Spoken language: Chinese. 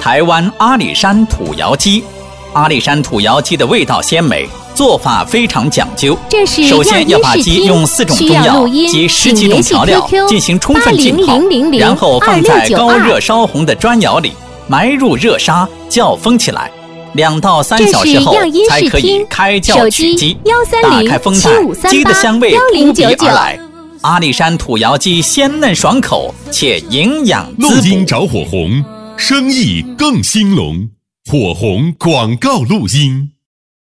台湾阿里山土窑鸡。阿里山土窑鸡的味道鲜美，做法非常讲究。首先要把鸡用4种中药及10几种调料进行充分浸泡，然后放在高热烧红的砖窑里，埋入热砂，叫封起来。2到3小时后才可以开窖取鸡。打开封袋，鸡的香味扑鼻而来。阿里山土窑鸡鲜嫩爽口，且营养滋补。 录音找火红，生意更兴隆。火红广告录音。